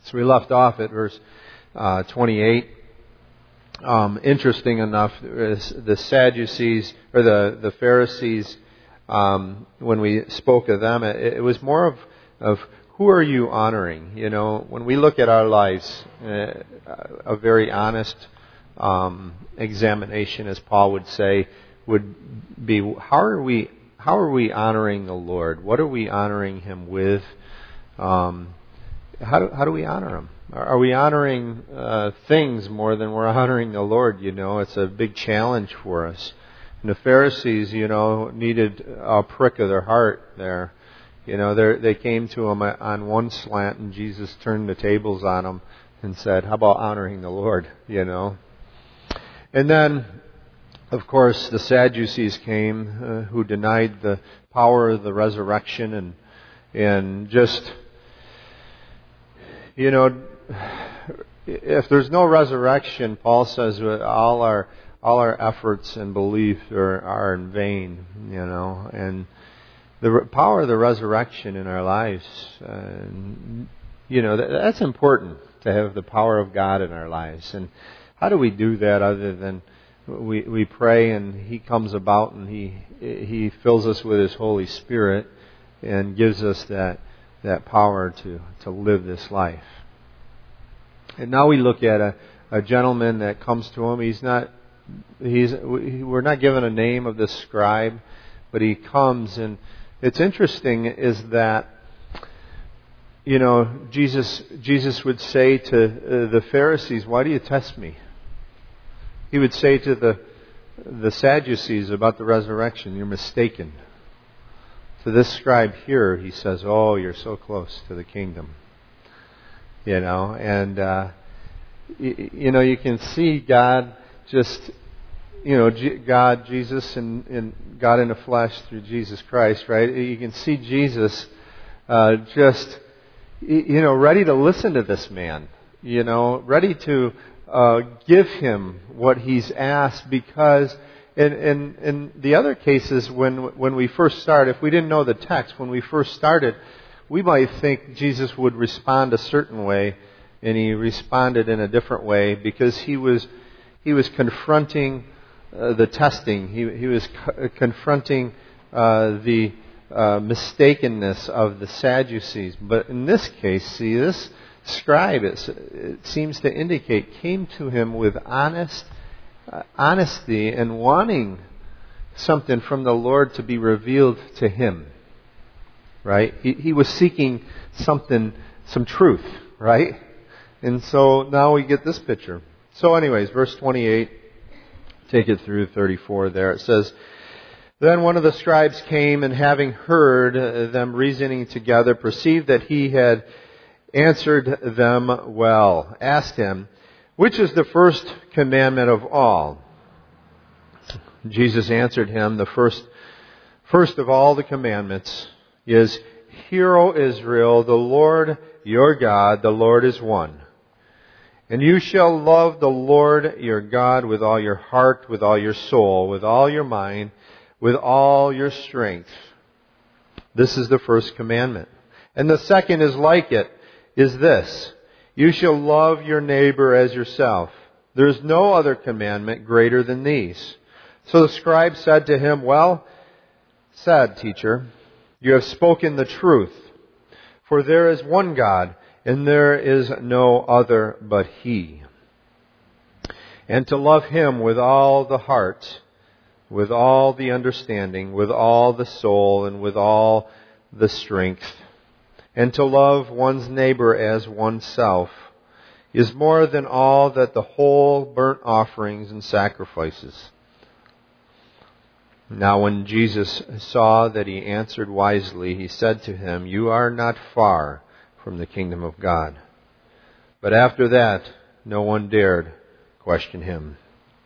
So we left off at verse 28. Interesting enough, the Sadducees, or the Pharisees, when we spoke of them, it was more of who are you honoring? You know, when we look at our lives, a very honest examination, as Paul would say, would be how are we honoring the Lord? What are we honoring Him with? How do we honor Him? Are we honoring things more than we're honoring the Lord? You know, it's a big challenge for us. And the Pharisees, you know, needed a prick of their heart there. You know, they came to Him on one slant, and Jesus turned the tables on them and said, "How about honoring the Lord?" You know. And then, of course, the Sadducees came, who denied the power of the resurrection, and just, you know, if there's no resurrection, Paul says all our efforts and belief are in vain, you know. And the power of the resurrection in our lives, you know, that's important, to have the power of God in our lives. And how do we do that other than we pray and He comes about and He fills us with His Holy Spirit and gives us that power to live this life. And now we look at a gentleman that comes to Him. We're not given a name of this scribe, but he comes, and it's interesting is that, you know, Jesus would say to the Pharisees, "Why do you test me?" He would say to the Sadducees about the resurrection, "You're mistaken." To this scribe here, He says, "Oh, you're so close to the kingdom." You know, and you know, you can see God just, you know, God, Jesus, and God in the flesh through Jesus Christ, right? You can see Jesus just, you know, ready to listen to this man, you know, ready to give him what he's asked, because in the other cases, when we first start, if we didn't know the text, when we first started, we might think Jesus would respond a certain way, and He responded in a different way because He was confronting the testing. He was confronting the mistakenness of the Sadducees. But in this case, see, this scribe, it seems to indicate, came to Him with honesty and wanting something from the Lord to be revealed to him. Right? He was seeking something, some truth, right? And so now we get this picture. So anyways, verse 28, take it through 34 there. It says, "Then one of the scribes came, and having heard them reasoning together, perceived that he had answered them well. Asked him, 'Which is the first commandment of all?' Jesus answered him, 'The first of all the commandments is, Hear, O Israel, the Lord your God, the Lord is one. And you shall love the Lord your God with all your heart, with all your soul, with all your mind, with all your strength. This is the first commandment. And the second is like it, is this, you shall love your neighbor as yourself. There is no other commandment greater than these.' So the scribe said to him, 'Well said, teacher. You have spoken the truth. For there is one God, and there is no other but He. And to love Him with all the heart, with all the understanding, with all the soul, and with all the strength, and to love one's neighbor as oneself, is more than all that the whole burnt offerings and sacrifices.' Now when Jesus saw that he answered wisely, He said to him, 'You are not far from the kingdom of God.' But after that, no one dared question him."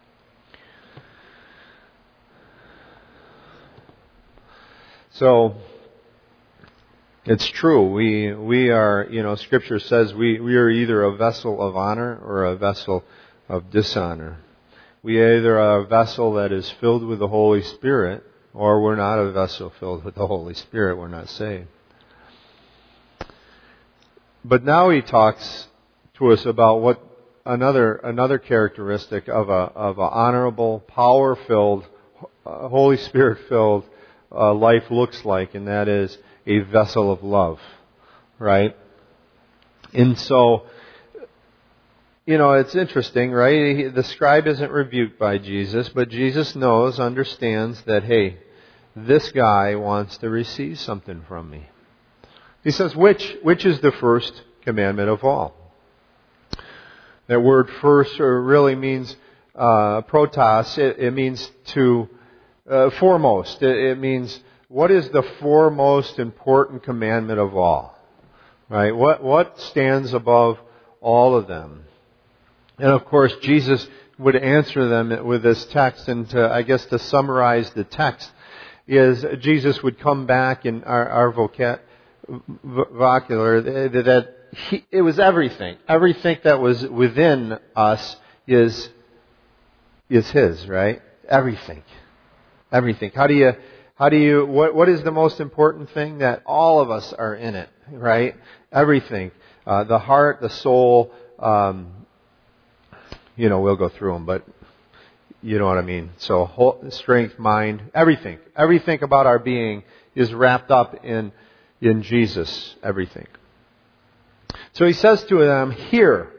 So, it's true. We are, you know, Scripture says we are either a vessel of honor or a vessel of dishonor. We either are a vessel that is filled with the Holy Spirit, or we're not a vessel filled with the Holy Spirit. We're not saved. But now he talks to us about what another characteristic of a honorable, power-filled, Holy Spirit-filled life looks like, and that is a vessel of love, right? And so, it's interesting, right? The scribe isn't rebuked by Jesus, but Jesus understands that, hey, this guy wants to receive something from me. He says, which is the first commandment of all? That word first really means protos. It means to foremost. It means, what is the foremost important commandment of all? Right? What stands above all of them? And of course, Jesus would answer them with this text, and to summarize the text, is Jesus would come back in our vocabular that it was everything. Everything that was within us is His, right? Everything. Everything. What is the most important thing? That all of us are in it, right? Everything. The heart, the soul, we'll go through them, but you know what I mean. So strength, mind, everything. Everything about our being is wrapped up in Jesus. Everything. So He says to them, hear,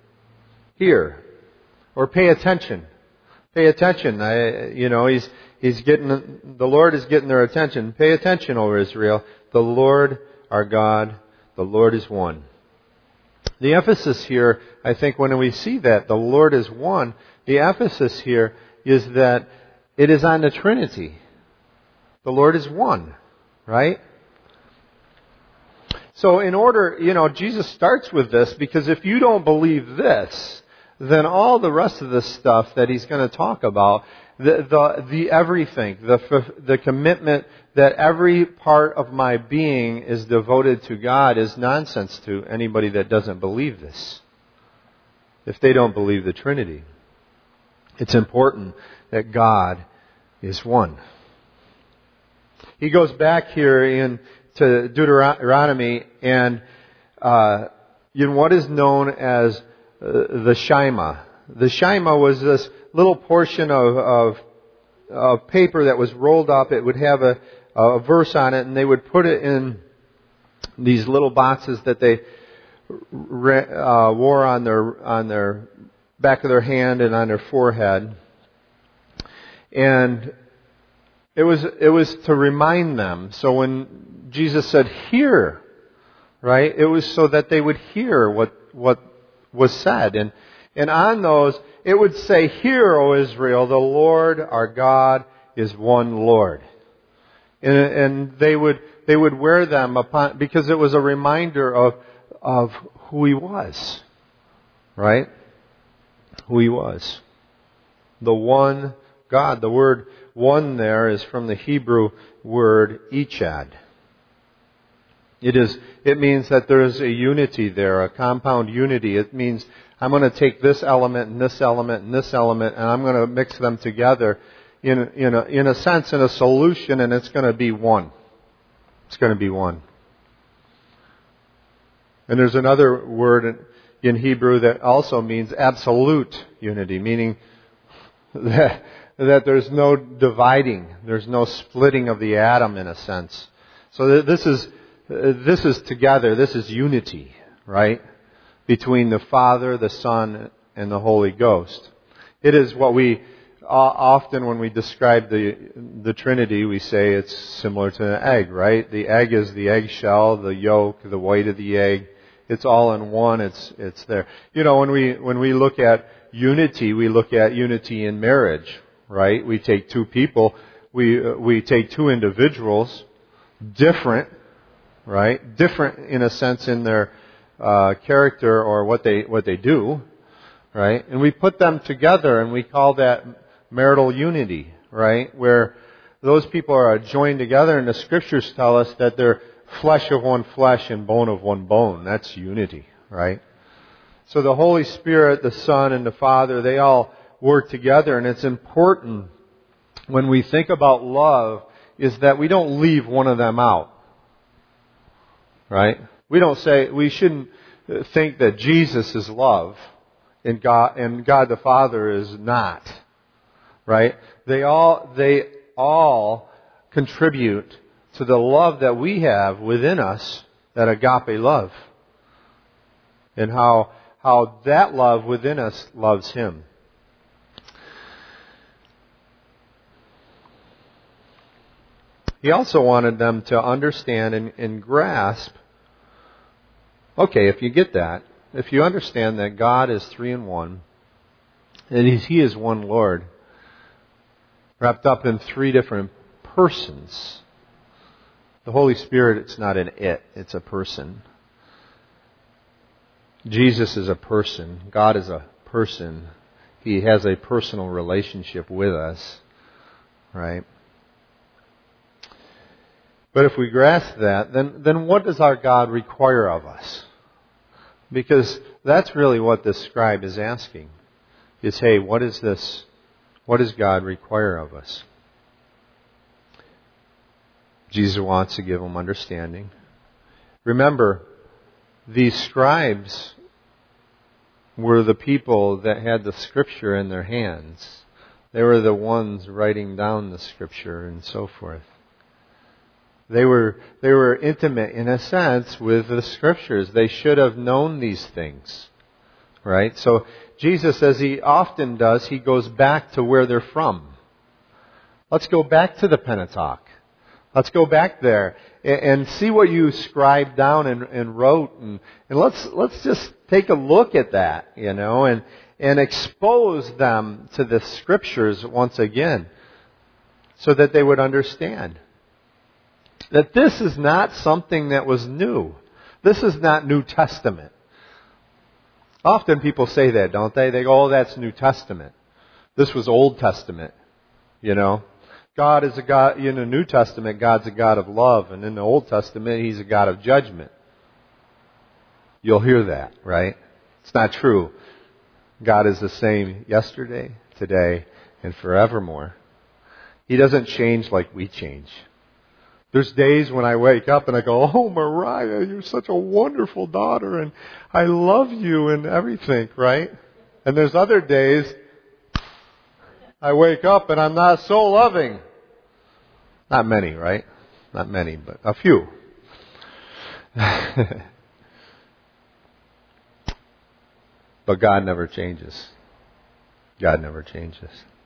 or pay attention. Pay attention. The Lord is getting their attention. Pay attention, O Israel. The Lord our God, the Lord is one. The emphasis here, I think, when we see that the Lord is one, the emphasis here is that it is on the Trinity. The Lord is one, right? So in order, Jesus starts with this, because if you don't believe this, then all the rest of the stuff that He's going to talk about, the everything, the commitment that every part of my being is devoted to God is nonsense to anybody that doesn't believe this. If they don't believe the Trinity. It's important that God is one. He goes back here into Deuteronomy and what is known as the Shema. The Shema was this little portion of paper that was rolled up. It would have a verse on it, and they would put it in these little boxes that they wore on their back of their hand and on their forehead. And it was to remind them. So when Jesus said, "Hear," right? It was so that they would hear what was said. And on those, it would say, "Hear, O Israel, the Lord our God is one Lord." And they would wear them upon, because it was a reminder of who He was. Right? Who He was. The one God. The word one there is from the Hebrew word echad. It means that there is a unity there, a compound unity. It means I'm going to take this element and this element and this element, and I'm going to mix them together in a sense, in a solution, and it's going to be one. It's going to be one. And there's another word in Hebrew that also means absolute unity, meaning that there's no dividing, there's no splitting of the atom in a sense. So this is together, this is unity, right? Between the Father, the Son, and the Holy Ghost. It is what we often, when we describe the Trinity, we say it's similar to an egg, right? The egg is the eggshell, the yolk, the white of the egg. It's all in one. It's there. When we look at unity, we look at unity in marriage, right? We take two people, we take two individuals, different, right? Different in a sense in their character or what they do, right? And we put them together, and we call that marital unity, right? Where those people are joined together, and the Scriptures tell us that they're flesh of one flesh and bone of one bone. That's unity, right? So the Holy Spirit, the Son, and the Father, they all work together, and it's important when we think about love is that we don't leave one of them out, right? We don't say, we shouldn't think that Jesus is love and God the Father is not. Right? They all contribute to the love that we have within us, that agape love. And how that love within us loves Him. He also wanted them to understand and grasp, okay, if you get that, if you understand that God is 3 in 1, and He is one Lord, wrapped up in 3 different persons. The Holy Spirit, it's not an it, it's a person. Jesus is a person. God is a person. He has a personal relationship with us, right? But if we grasp that, then what does our God require of us? Because that's really what this scribe is asking. Is, hey, what is this? What does God require of us? Jesus wants to give them understanding. Remember, these scribes were the people that had the Scripture in their hands. They were the ones writing down the Scripture and so forth. They were intimate, in a sense, with the Scriptures. They should have known these things. Right? So Jesus, as He often does, He goes back to where they're from. Let's go back to the Pentateuch. Let's go back there and see what you scribed down and wrote, and let's just take a look at that, and expose them to the Scriptures once again, so that they would understand that this is not something that was new. This is not New Testament. Often people say that, don't they? They go, oh, that's New Testament. This was Old Testament, God is a God, in the New Testament, God's a God of love, and in the Old Testament, He's a God of judgment. You'll hear that, right? It's not true. God is the same yesterday, today, and forevermore. He doesn't change like we change. There's days when I wake up and I go, oh, Mariah, you're such a wonderful daughter, and I love you and everything, right? And there's other days I wake up and I'm not so loving. Not many, right? Not many, but a few. But God never changes. God never changes.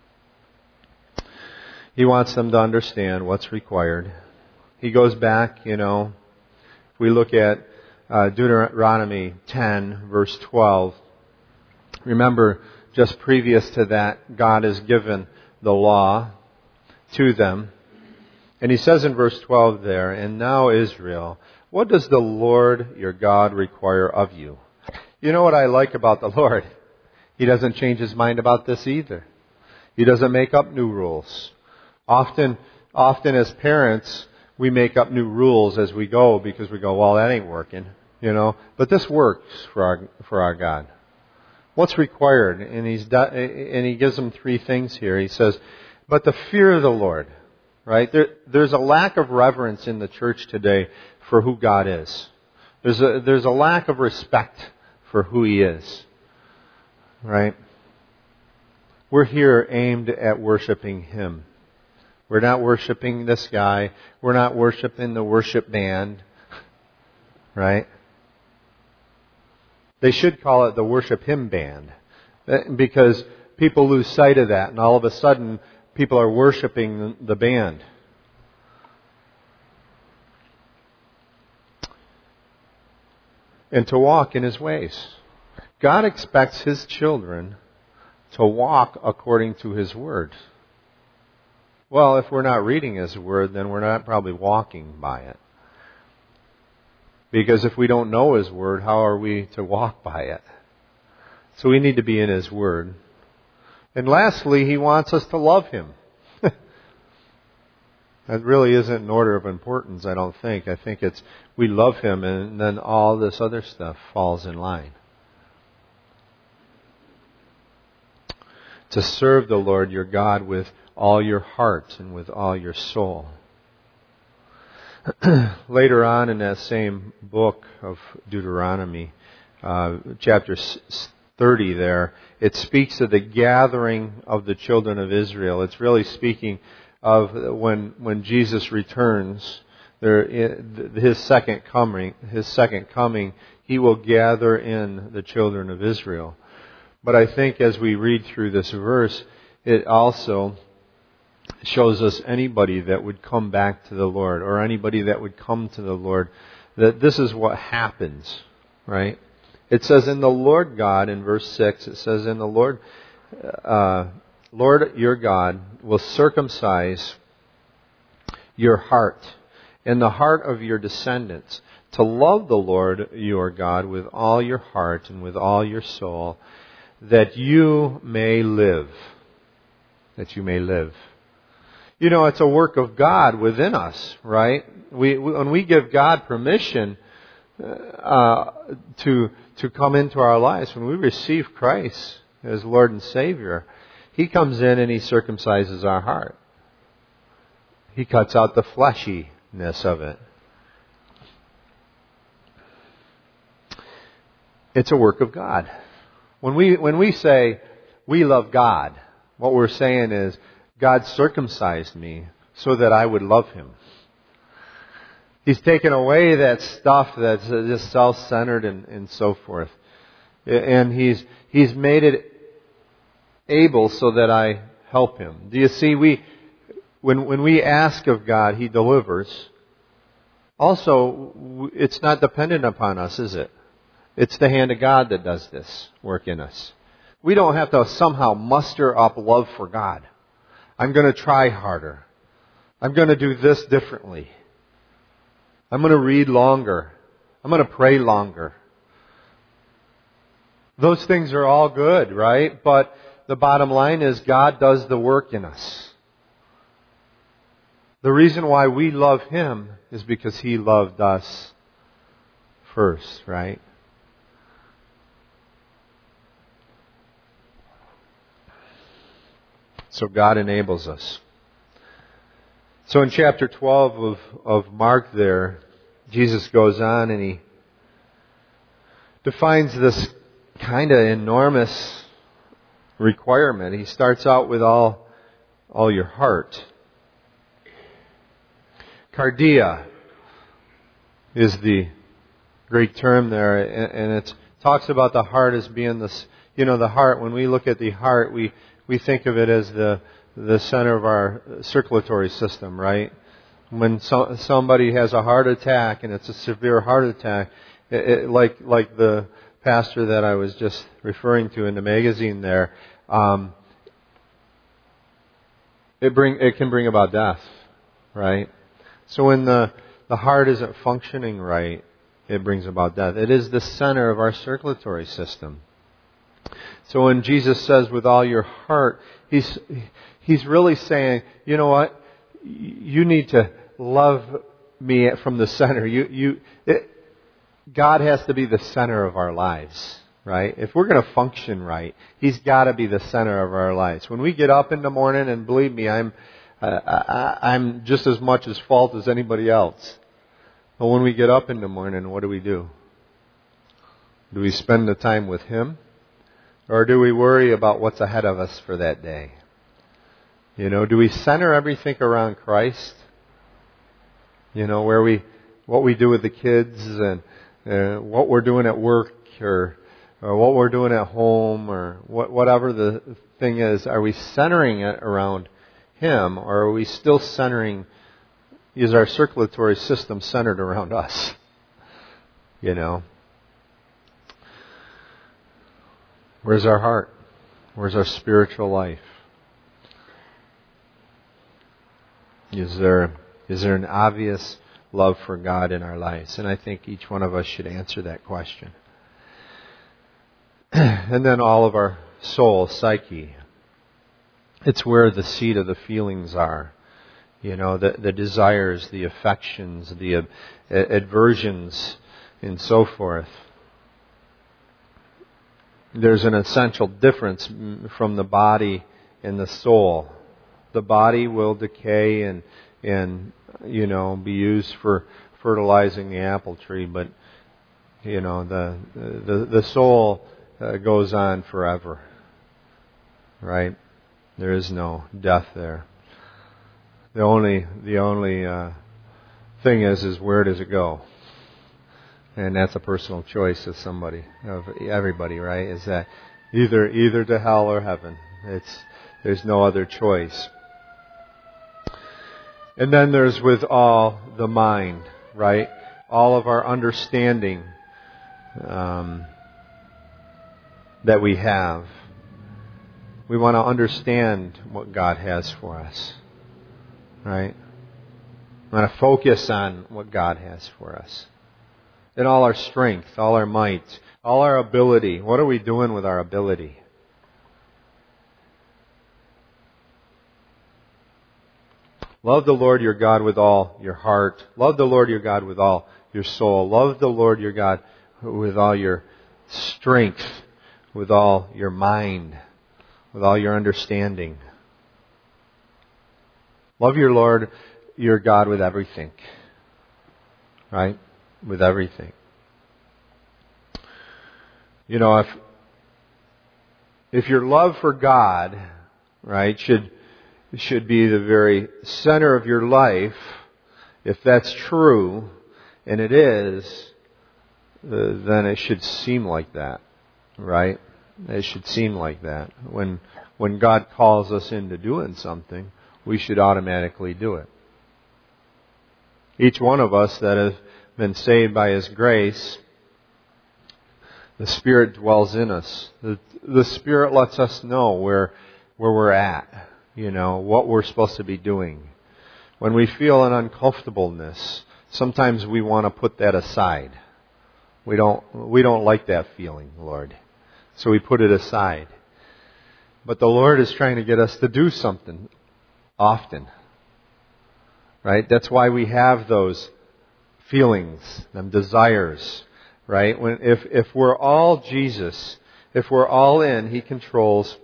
He wants them to understand what's required. He goes back, if we look at Deuteronomy 10, verse 12, remember, just previous to that, God has given the law to them. And He says in verse 12 there, and now Israel, what does the Lord your God require of you? You know what I like about the Lord? He doesn't change His mind about this either. He doesn't make up new rules. Often as parents, we make up new rules as we go because we go, well, that ain't working, But this works for our God. What's required? And He gives them 3 things here. He says, but the fear of the Lord, right? There's a lack of reverence in the church today for who God is. There's a lack of respect for who He is, right? We're here aimed at worshiping Him. We're not worshiping this guy. We're not worshiping the worship band, right? They should call it the Worship Him Band, because people lose sight of that, and all of a sudden people are worshiping the band. And to walk in His ways. God expects His children to walk according to His Word. Well, if we're not reading His Word, then we're not probably walking by it. Because if we don't know His Word, how are we to walk by it? So we need to be in His Word. And lastly, He wants us to love Him. That really isn't an order of importance, I don't think. I think it's we love Him and then all this other stuff falls in line. To serve the Lord your God with all your heart and with all your soul. Later on in that same book of Deuteronomy, chapter 30 there, it speaks of the gathering of the children of Israel. It's really speaking of when Jesus returns, his second coming, He will gather in the children of Israel. But I think as we read through this verse, it also shows us anybody that would come back to the Lord, or anybody that would come to the Lord, that this is what happens, right? It says in the Lord God, in verse 6, it says in the Lord your God will circumcise your heart and the heart of your descendants to love the Lord your God with all your heart and with all your soul, that you may live. That you may live. You know, it's a work of God within us, right? When we give God permission to come into our lives, when we receive Christ as Lord and Savior, He comes in and He circumcises our heart. He cuts out the fleshiness of it. It's a work of God. When we say we love God, what we're saying is God circumcised me so that I would love Him. He's taken away that stuff that's just self-centered and so forth. And He's made it able so that I help Him. Do you see, when we ask of God, He delivers. Also, it's not dependent upon us, is it? It's the hand of God that does this work in us. We don't have to somehow muster up love for God. I'm going to try harder. I'm going to do this differently. I'm going to read longer. I'm going to pray longer. Those things are all good, right? But the bottom line is God does the work in us. The reason why we love Him is because He loved us first, right? So God enables us. So in chapter 12 of Mark there, Jesus goes on and He defines this kind of enormous requirement. He starts out with all your heart. Cardia is the Greek term there, and it talks about the heart as being this, the heart, when we look at the heart, we think of it as the center of our circulatory system, right? When somebody has a heart attack, and it's a severe heart attack, like the pastor that I was just referring to in the magazine there, it can bring about death, right? So when the heart isn't functioning right, it brings about death. It is the center of our circulatory system. So when Jesus says with all your heart, He's really saying, you know what? You need to love me from the center. God has to be the center of our lives, right? If we're going to function right, He's got to be the center of our lives. When we get up in the morning, and believe me, I'm just as much as fault as anybody else. But when we get up in the morning, what do? Do we spend the time with Him? Or do we worry about what's ahead of us for that day? Do we center everything around Christ? What we do with the kids and what we're doing at work or what we're doing at home or whatever the thing is. Are we centering it around Him, or are we still centering? Is our circulatory system centered around us? Where's our heart? Where's our spiritual life? Is there an obvious love for God in our lives? And I think each one of us should answer that question. And then all of our soul, psyche. It's where the seat of the feelings are. The desires, the affections, the aversions, and so forth. There's an essential difference from the body and the soul. The body will decay and be used for fertilizing the apple tree, but the soul goes on forever, right? There is no death there. The only thing is where does it go? And that's a personal choice of everybody, right? Is that either to hell or heaven? There's no other choice. And then there's with all the mind, right? All of our understanding that we have. We want to understand what God has for us, right? We want to focus on what God has for us. In all our strength, all our might, all our ability. What are we doing with our ability? Love the Lord your God with all your heart. Love the Lord your God with all your soul. Love the Lord your God with all your strength, with all your mind, with all your understanding. Love your Lord your God with everything. Right? With everything. If your love for God, right, should be the very center of your life, if that's true, and it is, then it should seem like that, right? It should seem like that. When God calls us into doing something, we should automatically do it. Each one of us that has been saved by His grace, the Spirit dwells in us. The Spirit lets us know where we're at, what we're supposed to be doing. When we feel an uncomfortableness, sometimes we want to put that aside. We don't like that feeling, Lord. So we put it aside. But the Lord is trying to get us to do something often. Right? That's why we have those feelings, them desires, right? If we're all Jesus, if we're all in, He controls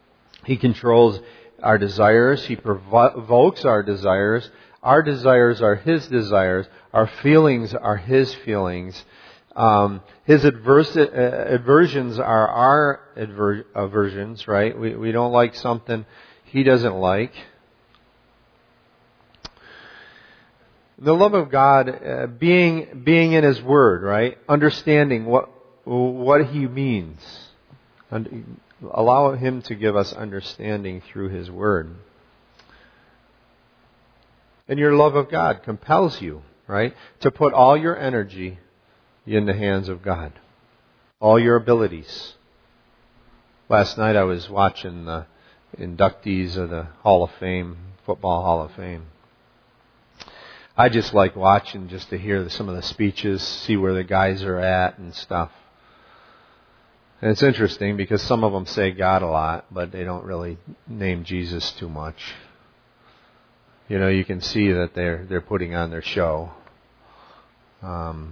our desires. He provokes our desires. Our desires are His desires. Our feelings are His feelings. His aversions are our aversions, right? We don't like something He doesn't like. The love of God, being in His Word, right? Understanding what He means. Allow Him to give us understanding through His Word. And your love of God compels you, right? To put all your energy in the hands of God. All your abilities. Last night I was watching the inductees of the Hall of Fame, Football Hall of Fame. I just like watching just to hear some of the speeches, see where the guys are at and stuff. And it's interesting because some of them say God a lot, but they don't really name Jesus too much. You can see that they're putting on their show. But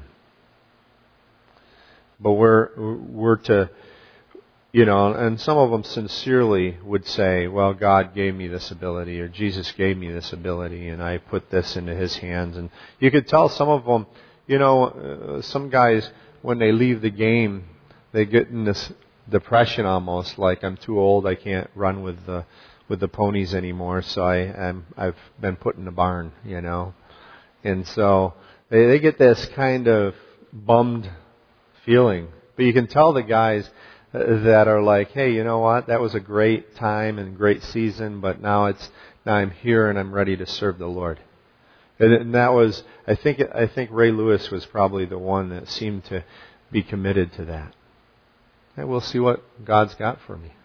we're to, and some of them sincerely would say, well, God gave me this ability, or Jesus gave me this ability, and I put this into His hands. And you could tell some of them, some guys, when they leave the game, they get in this depression almost, like I'm too old, I can't run with the ponies anymore, so I've been put in the barn, And so they get this kind of bummed feeling. But you can tell the guys that are like, hey, you know what? That was a great time and great season, but now I'm here and I'm ready to serve the Lord. And that was, I think Ray Lewis was probably the one that seemed to be committed to that. And we'll see what God's got for me,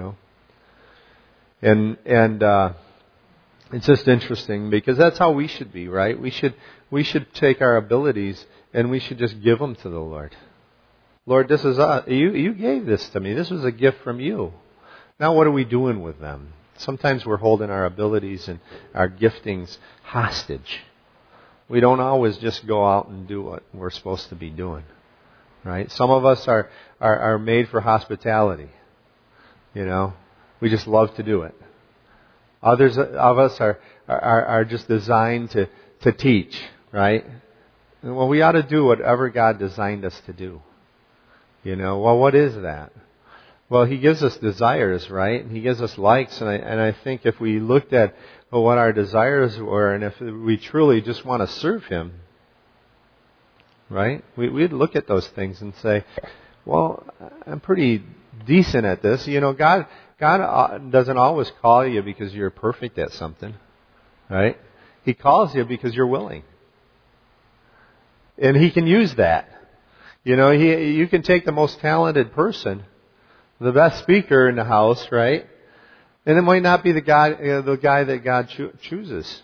And it's just interesting because that's how we should be, right? We should take our abilities and we should just give them to the Lord. Lord, this is us. You gave this to me. This was a gift from you. Now what are we doing with them? Sometimes we're holding our abilities and our giftings hostage. We don't always just go out and do what we're supposed to be doing. Right? Some of us are made for hospitality. We just love to do it. Others of us are just designed to teach, right? Well, we ought to do whatever God designed us to do. Well, what is that? Well, He gives us desires, right? He gives us likes, and I think if we looked at what our desires were, and if we truly just want to serve Him, right? We'd look at those things and say, well, I'm pretty decent at this. God doesn't always call you because you're perfect at something, right? He calls you because you're willing. And He can use that. You can take the most talented person, the best speaker in the house, right? And it might not be the guy that God chooses,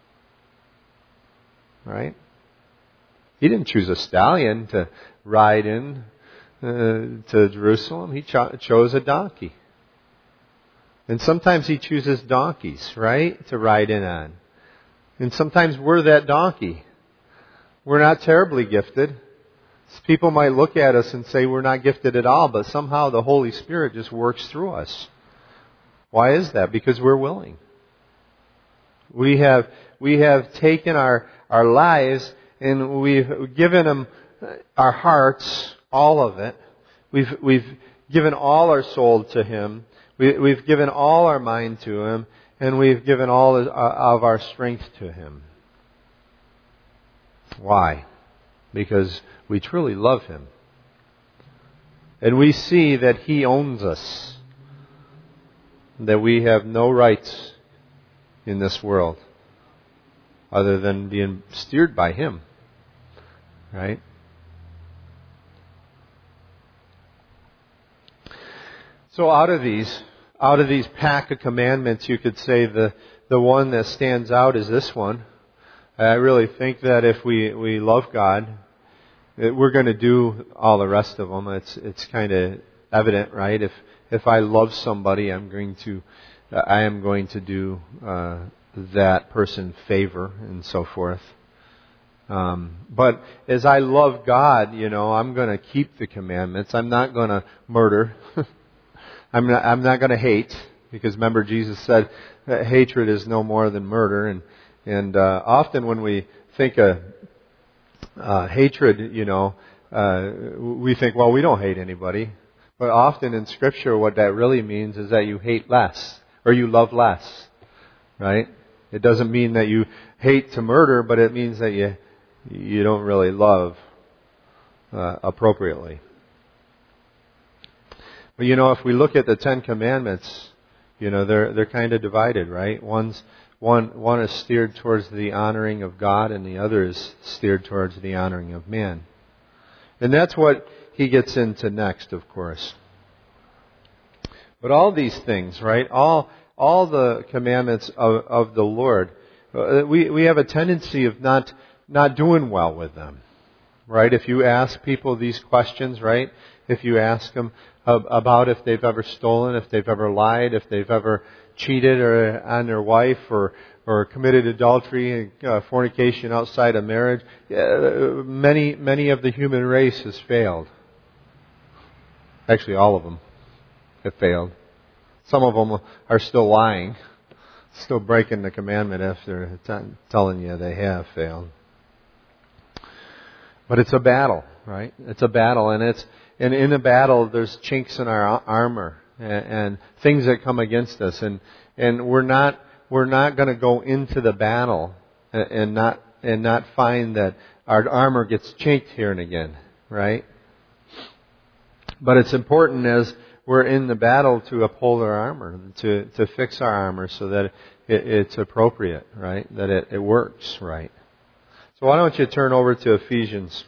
right? He didn't choose a stallion to ride in to Jerusalem. He chose a donkey. And sometimes He chooses donkeys, right, to ride in on. And sometimes we're that donkey. We're not terribly gifted. People might look at us and say we're not gifted at all, but somehow the Holy Spirit just works through us. Why is that? Because we're willing. We have taken our lives and we've given Him our hearts, all of it. We've given all our soul to Him. We've given all our mind to Him, and we've given all of our strength to Him. Why? Because we truly love Him. And we see that He owns us. That we have no rights in this world other than being steered by Him. Right? So out of these pack of commandments, you could say the one that stands out is this one. I really think that if we love God, we're going to do all the rest of them. It's kind of evident, right? If I love somebody, I am going to do that person favor and so forth. But as I love God, I'm going to keep the commandments. I'm not going to murder. I'm not going to hate, because remember Jesus said that hatred is no more than murder, and often when we think of hatred, we think, well, we don't hate anybody. But often in Scripture, what that really means is that you hate less, or you love less, right? It doesn't mean that you hate to murder, but it means that you don't really love appropriately. But if we look at the Ten Commandments, they're kind of divided, right? One is steered towards the honoring of God, and the other is steered towards the honoring of man. And that's what He gets into next, of course. But all these things, right? All the commandments of the Lord, we have a tendency of not doing well with them, right? If you ask people these questions, right? If you ask them about if they've ever stolen, if they've ever lied, if they've ever cheated on their wife, or committed adultery, fornication outside of marriage, many of the human race has failed. Actually, all of them have failed. Some of them are still lying, still breaking the commandment after telling you they have failed. But it's a battle, right? It's a battle, and in a battle there's chinks in our armor and things that come against us, and we're not going to go into the battle and not find that our armor gets chinked here and again, right? But it's important as we're in the battle to uphold our armor, to fix our armor so that it's appropriate, right? That it works right. So why don't you turn over to Ephesians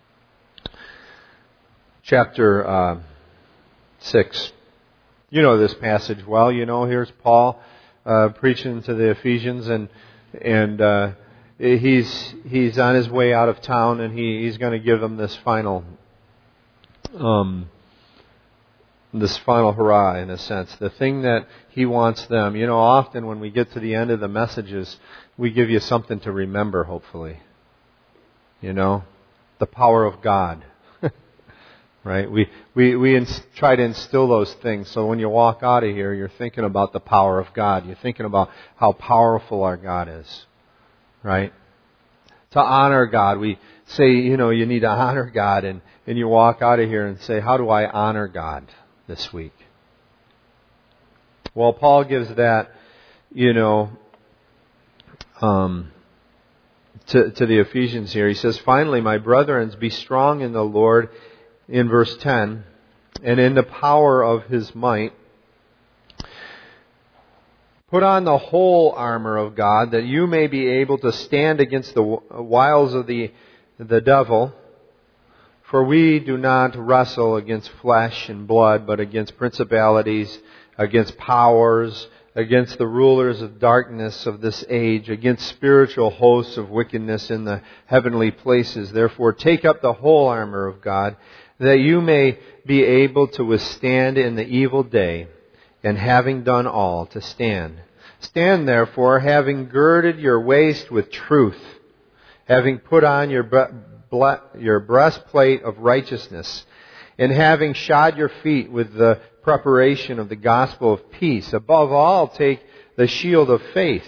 chapter 6. You know this passage well. Here's Paul preaching to the Ephesians, and he's on his way out of town, and he's going to give them this final hurrah, in a sense, the thing that he wants them. Often when we get to the end of the messages, we give you something to remember, hopefully. The power of God. Right? We try to instill those things, so when you walk out of here, you're thinking about the power of God. You're thinking about how powerful our God is. Right? to honor God. We say, you need to honor God, and you walk out of here and say, how do I honor God this week? Well, Paul gives that, to the Ephesians here. He says, finally, my brethren, be strong in the Lord, in verse 10, and in the power of His might. Put on the whole armor of God, that you may be able to stand against the wiles of the devil. For we do not wrestle against flesh and blood, but against principalities, against powers, against the rulers of darkness of this age, against spiritual hosts of wickedness in the heavenly places. Therefore, take up the whole armor of God, that you may be able to withstand in the evil day, and having done all, to stand. Stand therefore, having girded your waist with truth, having put on your breastplate of righteousness, and having shod your feet with the preparation of the gospel of peace. Above all, take the shield of faith.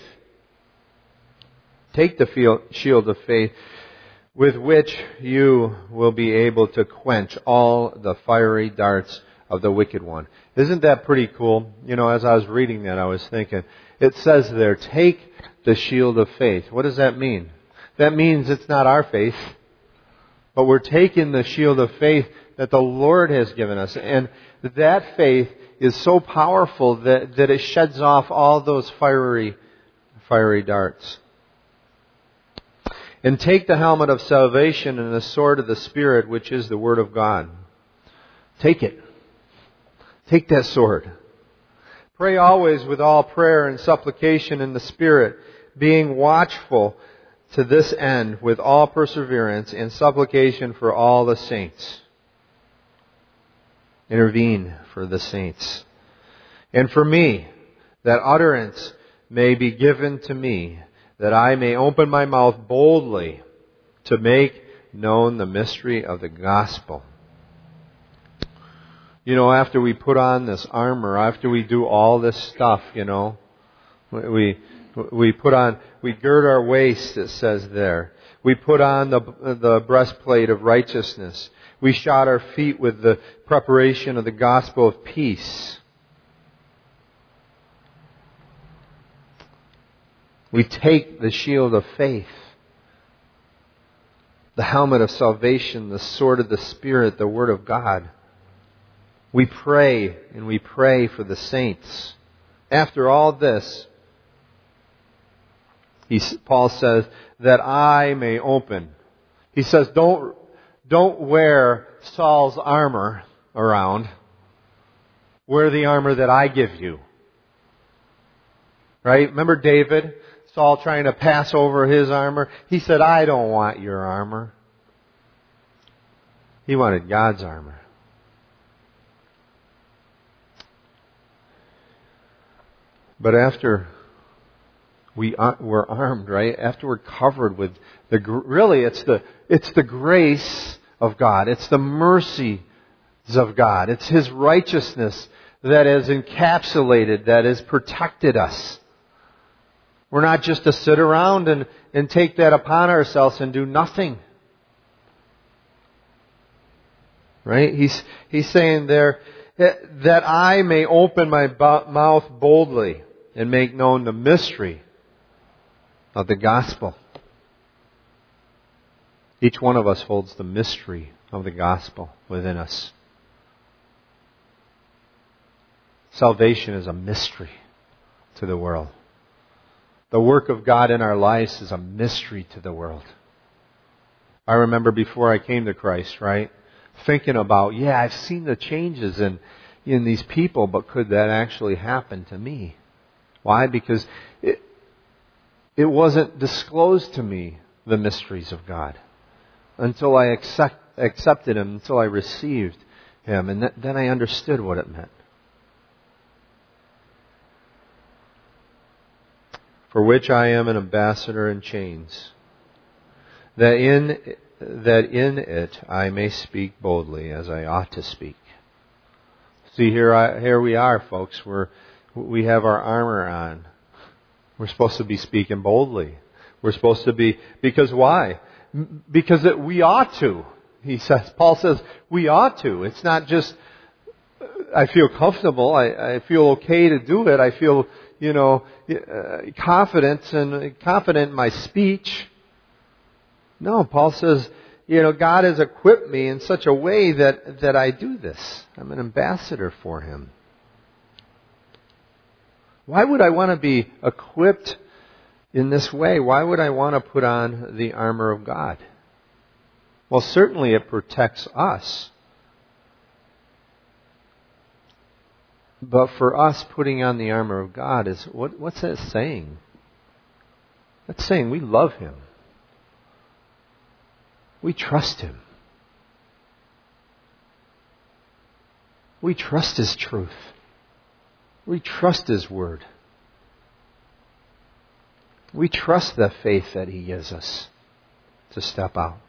Take the shield of faith, with which you will be able to quench all the fiery darts of the wicked one. Isn't that pretty cool? As I was reading that, I was thinking, it says there, take the shield of faith. What does that mean? That means it's not our faith, but we're taking the shield of faith that the Lord has given us. And that faith is so powerful that it sheds off all those fiery darts. And take the helmet of salvation and the sword of the Spirit, which is the Word of God. Take it. Take that sword. Pray always with all prayer and supplication in the Spirit, being watchful to this end with all perseverance and supplication for all the saints. Intervene for the saints. And for me, that utterance may be given to me, that I may open my mouth boldly to make known the mystery of the gospel. After we put on this armor, after we do all this stuff, we gird our waist, it says there. We put on the breastplate of righteousness. We shod our feet with the preparation of the gospel of peace. We take the shield of faith, the helmet of salvation, the sword of the Spirit, the Word of God. We pray, and we pray for the saints. After all this, Paul says, that I may open. He says, don't wear Saul's armor around. Wear the armor that I give you. Right? Remember David? Saul trying to pass over his armor. He said, I don't want your armor. He wanted God's armor. But after we're armed, right? After we're covered with it's the grace of God. It's the mercies of God. It's His righteousness that has encapsulated, that has protected us. We're not just to sit around and take that upon ourselves and do nothing. Right? He's saying there, that I may open my mouth boldly and make known the mystery of the gospel. Each one of us holds the mystery of the gospel within us. Salvation is a mystery to the world. The work of God in our lives is a mystery to the world. I remember before I came to Christ, right? Thinking about, I've seen the changes in these people, but could that actually happen to me? Why? Because it wasn't disclosed to me, the mysteries of God, until I accepted Him, until I received Him, and then I understood what it meant. For which I am an ambassador in chains, that in it I may speak boldly as I ought to speak. See, here we are, folks. We have our armor on. We're supposed to be speaking boldly. We're supposed to be, because why? Because we ought to. Paul says, we ought to. It's not just, I feel comfortable, I feel okay to do it, I feel, confident in my speech. No, Paul says, God has equipped me in such a way that I do this. I'm an ambassador for Him. Why would I want to be equipped in this way? Why would I want to put on the armor of God? Well, certainly it protects us. But for us, putting on the armor of God is, what's that saying? That's saying we love Him. We trust Him. We trust His truth. We trust His Word. We trust the faith that He gives us to step out.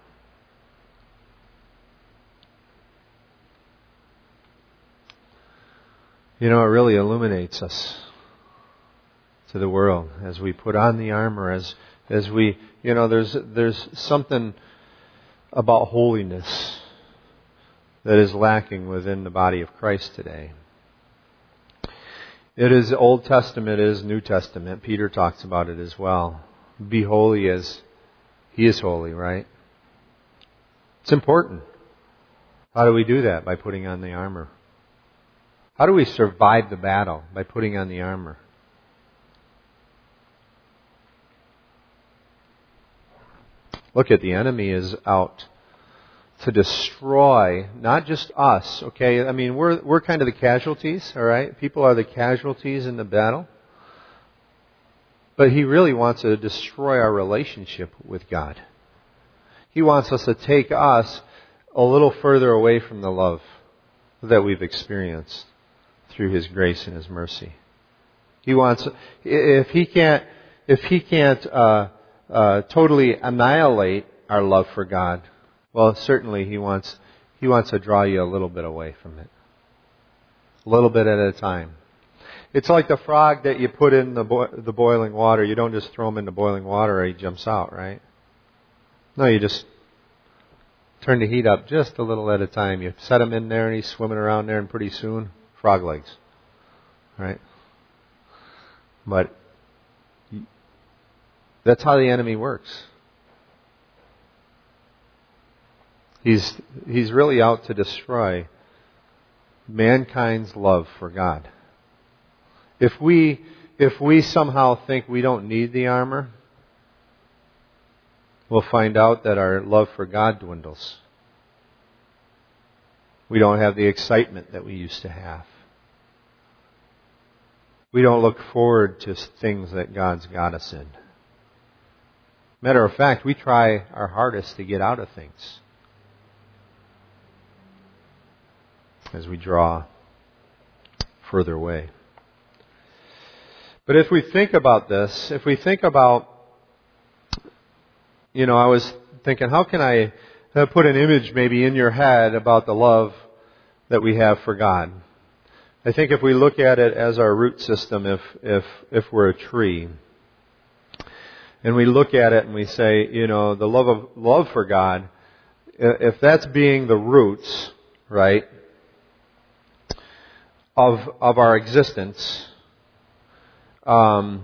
It really illuminates us to the world as we put on the armor, as we, there's something about holiness that is lacking within the body of Christ today. It is Old Testament, it is New Testament. Peter talks about it as well. Be holy as He is holy, right? It's important. How do we do that? By putting on the armor. How do we survive the battle? By putting on the armor. Look, the enemy is out to destroy not just us, okay? I mean, we're kind of the casualties, all right? People are the casualties in the battle. But he really wants to destroy our relationship with God. He wants us to take us a little further away from the love that we've experienced through His grace and His mercy. He wants, if he can't totally annihilate our love for God, well, certainly He wants to draw you a little bit away from it, a little bit at a time. It's like the frog that you put in the boiling water. You don't just throw him into boiling water or he jumps out, right? No, you just turn the heat up just a little at a time. You set him in there and he's swimming around there, and pretty soon, frog legs. Right? But that's how the enemy works. He's really out to destroy mankind's love for God. If we somehow think we don't need the armor, we'll find out that our love for God dwindles. We don't have the excitement that we used to have. We don't look forward to things that God's got us in. Matter of fact, we try our hardest to get out of things as we draw further away. But if we think about this, I was thinking, how can I put an image maybe in your head about the love that we have for God? I think if we look at it as our root system, if we're a tree, and we look at it and we say, the love for God, if that's being the roots, right, of our existence, and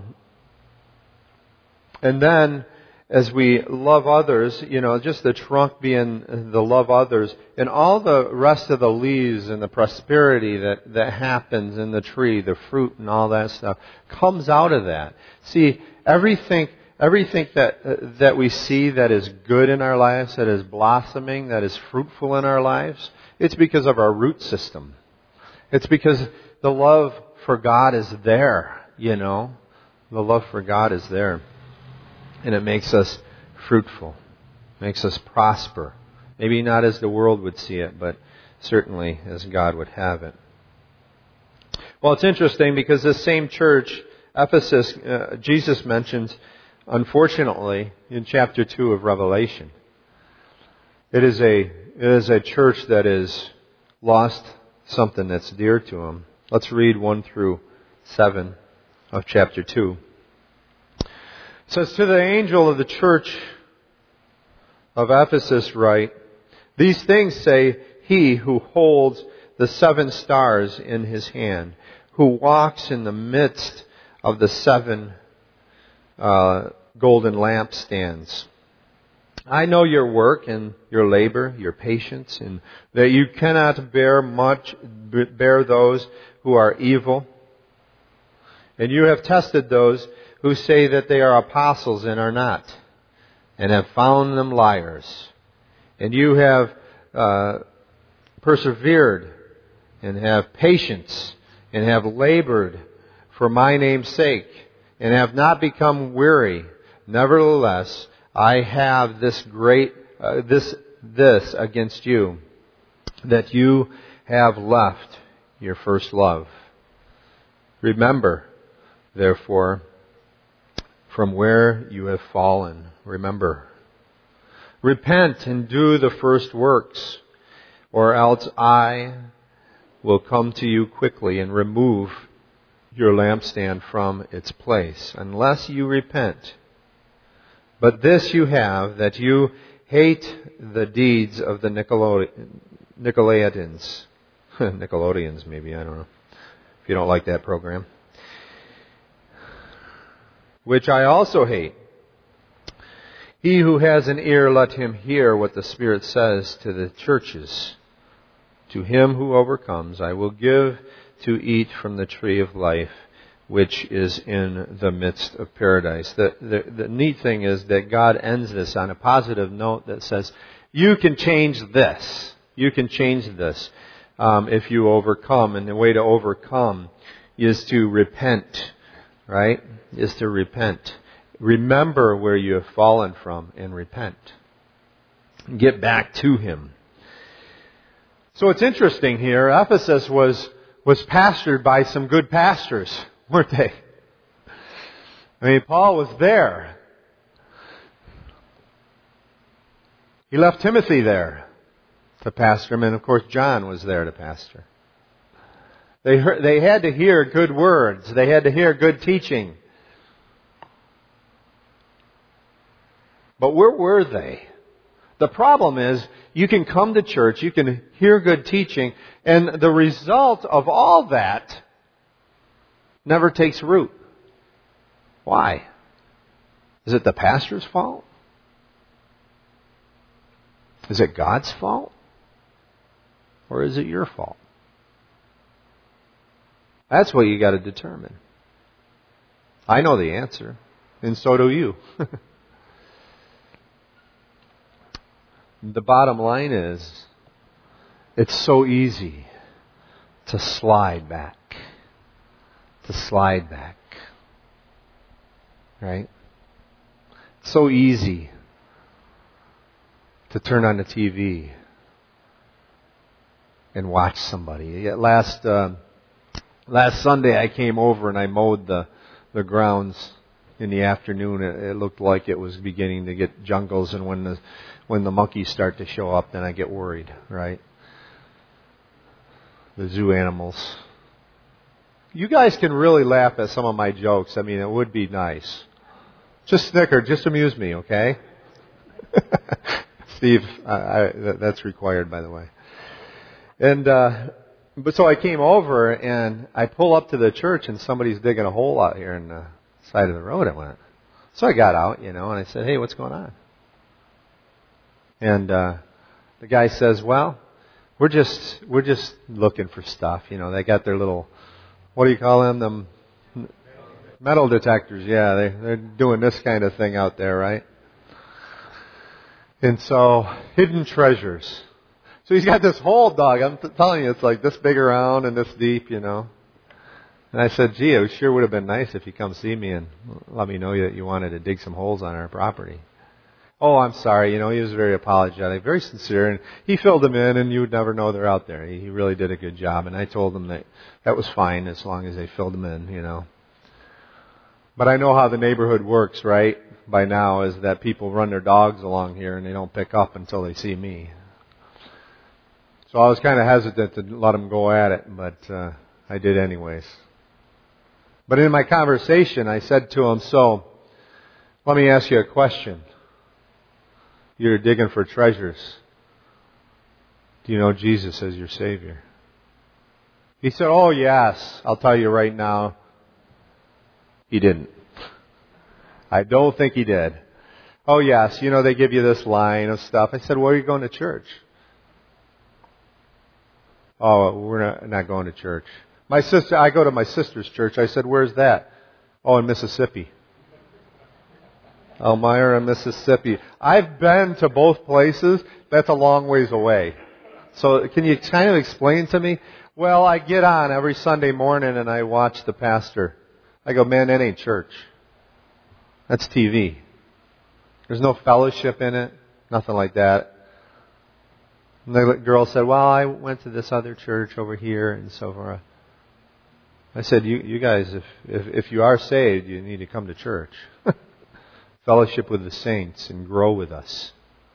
then as we love others, just the trunk being the love others, and all the rest of the leaves and the prosperity that happens in the tree, the fruit and all that stuff, comes out of that. See, everything that we see that is good in our lives, that is blossoming, that is fruitful in our lives, it's because of our root system. It's because the love for God is there, The love for God is there. And it makes us fruitful, makes us prosper. Maybe not as the world would see it, but certainly as God would have it. Well, it's interesting because this same church, Ephesus, Jesus mentions, unfortunately, in chapter 2 of Revelation. It is a church that has lost something that's dear to Him. Let's read 1 through 7 of chapter 2. It says, to the angel of the church of Ephesus write, these things say he who holds the 7 stars in his hand, who walks in the midst of the 7 golden lampstands. I know your work and your labor, your patience, and that you cannot bear those who are evil. And you have tested those who say that they are apostles and are not, and have found them liars. And you have persevered and have patience and have labored for my name's sake and have not become weary. Nevertheless, I have this against you, that you have left your first love. Remember, therefore, from where you have fallen. Remember. Repent and do the first works, or else I will come to you quickly and remove your lampstand from its place, unless you repent. But this you have, that you hate the deeds of the Nicolaitans. Nickelodeons, maybe, I don't know. If you don't like that program. Which I also hate. He who has an ear, let him hear what the Spirit says to the churches. To him who overcomes, I will give to eat from the tree of life, which is in the midst of paradise. The neat thing is that God ends this on a positive note that says, you can change this. You can change this if you overcome. And the way to overcome is to repent, right? Is to repent. Remember where you have fallen from and repent. Get back to Him. So it's interesting here. Ephesus was pastored by some good pastors, weren't they? I mean, Paul was there. He left Timothy there to pastor him, and of course John was there to pastor. They had to hear good words. They had to hear good teaching. But where were they? The problem is, you can come to church, you can hear good teaching, and the result of all that never takes root. Why? Is it the pastor's fault? Is it God's fault? Or is it your fault? That's what you got to determine. I know the answer, and so do you. The bottom line is, it's so easy to slide back. To slide back. Right? It's so easy to turn on the TV and watch somebody. Last Sunday I came over and I mowed the grounds in the afternoon. It looked like it was beginning to get jungles, and when the monkeys start to show up, then I get worried, right? The zoo animals. You guys can really laugh at some of my jokes. I mean, it would be nice. Just snicker, just amuse me, okay? Steve, that's required, by the way. And but so I came over and I pull up to the church and somebody's digging a hole out here in the side of the road. So I got out, and I said, "Hey, what's going on?" And the guy says, "Well, we're just looking for stuff. They got their little, what do you call them? Metal detectors. Yeah, they're doing this kind of thing out there, right?" And so, hidden treasures. So he's got this hole dug. I'm telling you, it's like this big around and this deep, And I said, "Gee, it sure would have been nice if you come see me and let me know that you wanted to dig some holes on our property." "Oh, I'm sorry." He was very apologetic, very sincere, and he filled them in, and you would never know they're out there. He really did a good job, and I told him that was fine as long as they filled them in, But I know how the neighborhood works, right? By now, is that people run their dogs along here, and they don't pick up until they see me. So I was kind of hesitant to let them go at it, but I did anyways. But in my conversation, I said to him, "So, Let me ask you a question. You're digging for treasures. Do you know Jesus as your Savior? He said, oh yes, I'll tell you right now, he didn't. I don't think he did. Oh yes, they give you this line of stuff. I said, where are you going to church? Oh, we're not going to church. I go to my sister's church. I said, where's that? Oh, in Mississippi. Elmira, Mississippi. I've been to both places. That's a long ways away. So can you kind of explain to me? Well, I get on every Sunday morning and I watch the pastor. I go, man, that ain't church. That's TV. There's no fellowship in it. Nothing like that. And the girl said, well, I went to this other church over here and so forth. I said, you guys, if you are saved, you need to come to church. Fellowship with the saints and grow with us.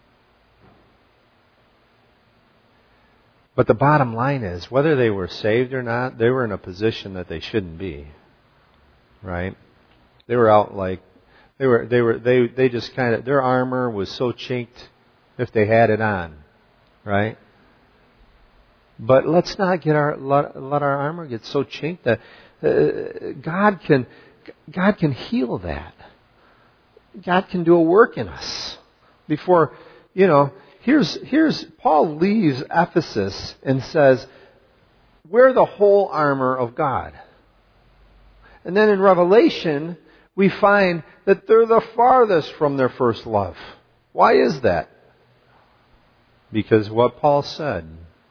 But the bottom line is, whether they were saved or not, they were in a position that they shouldn't be. Right? They were out like, they just kind of, their armor was so chinked if they had it on. Right? But let's not let our armor get so chinked that God can heal that. God can do a work in us. Before, here's Paul leaves Ephesus and says, wear the whole armor of God. And then in Revelation, we find that they're the farthest from their first love. Why is that? Because what Paul said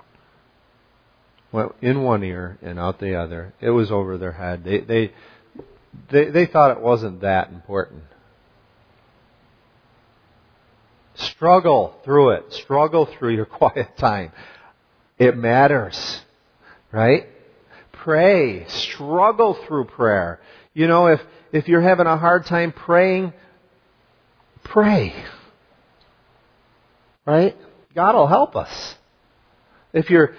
went in one ear and out the other. It was over their head. They thought it wasn't that important. Struggle through it. Struggle through your quiet time. It matters. Right? Pray. Struggle through prayer. If you're having a hard time praying, pray. Right? God will help us. If you're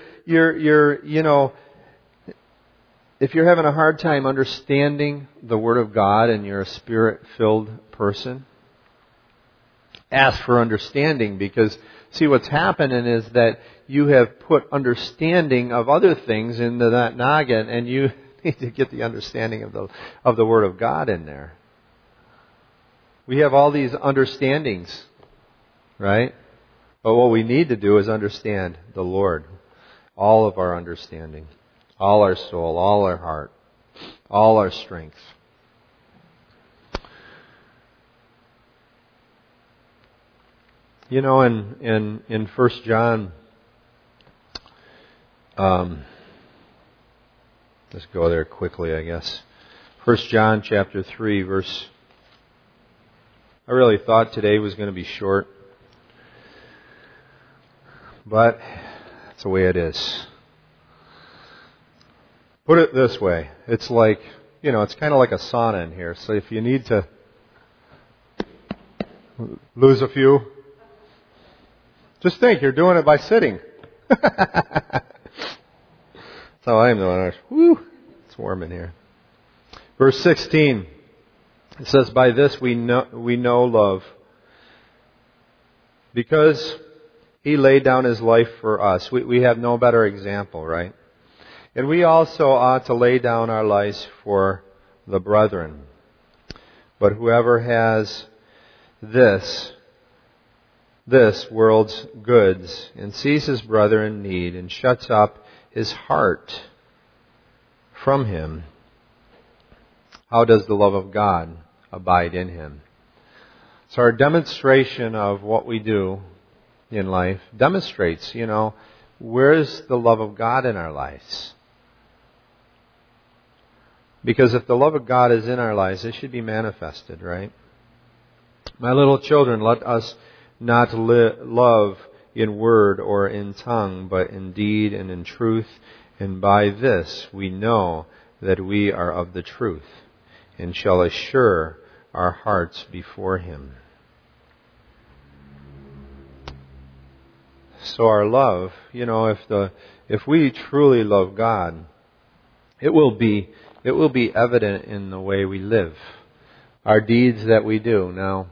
having a hard time understanding the Word of God and you're a Spirit-filled person, ask for understanding, because see what's happening is that you have put understanding of other things into that noggin, and you need to get the understanding of the Word of God in there. We have all these understandings, right? But what we need to do is understand the Lord. All of our understanding. All our soul. All our heart. All our strength. In 1 John, let's go there quickly, I guess. 1 John chapter 3, verse... I really thought today was going to be short. But that's the way it is. Put it this way. It's like, it's kind of like a sauna in here. So if you need to lose a few, just think you're doing it by sitting. That's how I am doing it. Woo! It's warm in here. Verse 16. It says, by this we know love, because He laid down His life for us. We have no better example, right? And we also ought to lay down our lives for the brethren. But whoever has this world's goods and sees his brother in need and shuts up his heart from him, how does the love of God abide in him? So our demonstration of what we do in life demonstrates, where's the love of God in our lives? Because if the love of God is in our lives, it should be manifested, right? My little children, let us not love in word or in tongue, but in deed and in truth. And by this we know that we are of the truth, and shall assure our hearts before Him. So our love, if we truly love God, it will be evident in the way we live. Our deeds that we do. Now,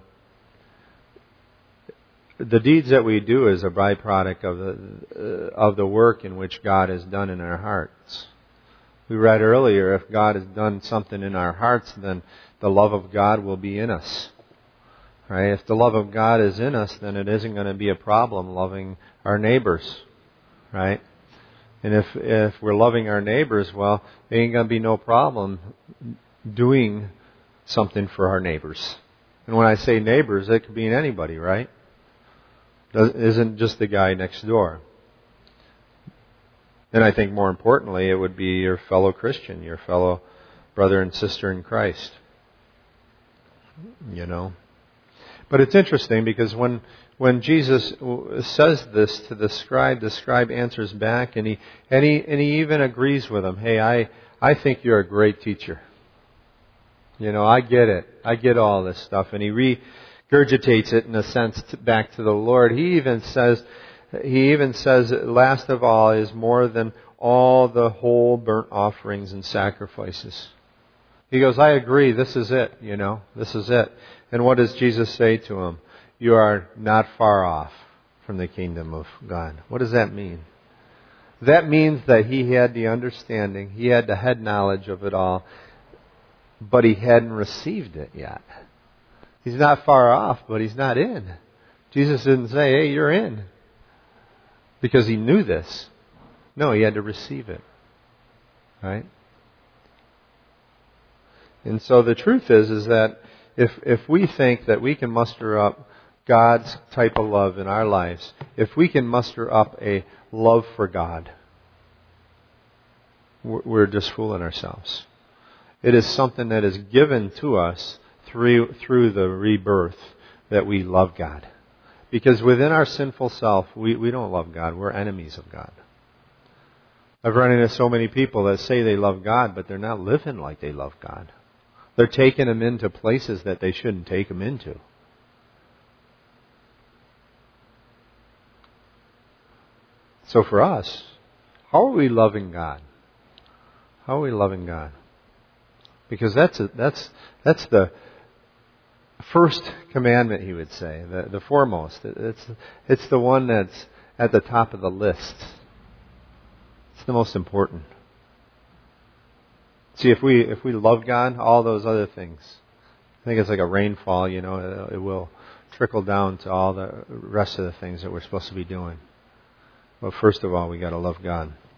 the deeds that we do is a byproduct of the work in which God has done in our hearts. We read earlier, if God has done something in our hearts, then the love of God will be in us. Right? If the love of God is in us, then it isn't going to be a problem loving our neighbors. Right? And if we're loving our neighbors, well, there ain't going to be no problem doing something for our neighbors. And when I say neighbors, it could be anybody, right? It isn't just the guy next door. And I think more importantly, it would be your fellow Christian, your fellow brother and sister in Christ. You know. But it's interesting because when Jesus says this to the scribe answers back and he even agrees with him. Hey, I think you're a great teacher. You know, I get it. I get all this stuff. And he regurgitates it in a sense back to the Lord. He even says, last of all is more than all the whole burnt offerings and sacrifices. He goes, I agree, this is it, you know, this is it. And what does Jesus say to him? You are not far off from the kingdom of God. What does that mean? That means that he had the understanding, he had the head knowledge of it all, but he hadn't received it yet. He's not far off, but he's not in. Jesus didn't say, hey, you're in. Because he knew this. No, he had to receive it. Right? And so the truth is that if we think that we can muster up God's type of love in our lives, if we can muster up a love for God, we're just fooling ourselves. It is something that is given to us through the rebirth that we love God. Because within our sinful self, we don't love God. We're enemies of God. I've run into so many people that say they love God, but they're not living like they love God. They're taking Him into places that they shouldn't take Him into. So for us, how are we loving God? How are we loving God? Because that's the first commandment, he would say, the foremost. It's the one that's at the top of the list. It's the most important. See, if we love God, all those other things, I think it's like a rainfall, you know, it will trickle down to all the rest of the things that we're supposed to be doing. But first of all, we got to love God.